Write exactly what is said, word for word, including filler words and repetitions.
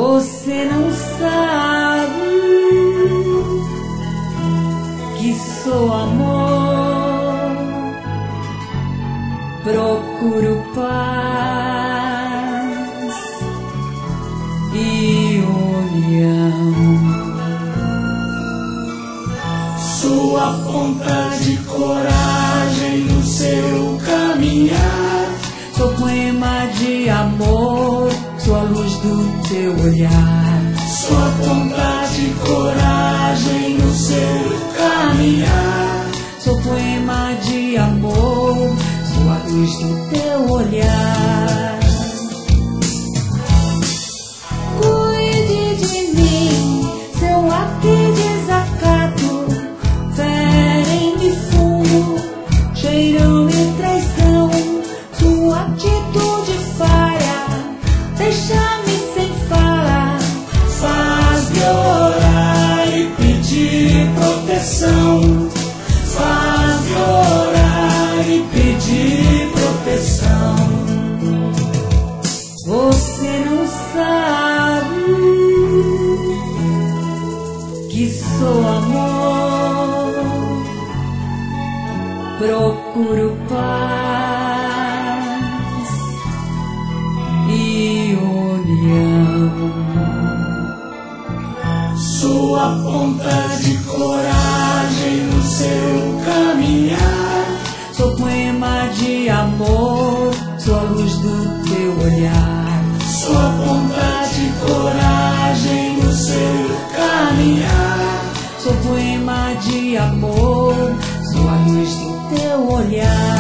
Você não sabe que sou amor, procuro paz e união. Sua ponta de coragem no seu caminhar. Sou poema de amor, sou a luz do teu olhar. Sua ponta de coragem no seu caminhar. Sou poema de amor, sou a luz do teu olhar. Cuide de mim, seu ato de desacato, ferem-me fumo, cheiram-me traição. Sua atitude falha, deixa-me sem fala, Faz-me orar e pedir proteção. Faz-me orar e pedir proteção. Você não sabe que sou amor, procuro paz e união. Sua ponta de coragem no seu caminhar. Sou poema de amor, sou a luz do teu olhar. Sua ponta de coragem no seu caminhar. Sou poema de amor, sou a luz do teu olhar.